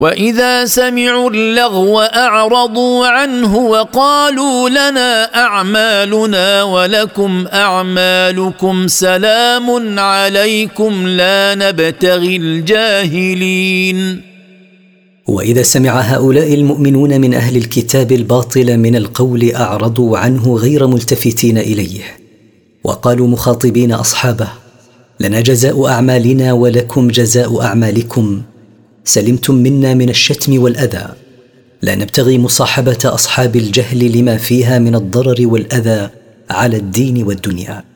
وإذا سمعوا اللغو أعرضوا عنه وقالوا لنا أعمالنا ولكم أعمالكم سلام عليكم لا نبتغي الجاهلين. وإذا سمع هؤلاء المؤمنون من أهل الكتاب الباطل من القول أعرضوا عنه غير ملتفتين إليه، وقالوا مخاطبين أصحابه: لنا جزاء أعمالنا ولكم جزاء أعمالكم، سلمتم منا من الشتم والأذى، لا نبتغي مصاحبة أصحاب الجهل لما فيها من الضرر والأذى على الدين والدنيا.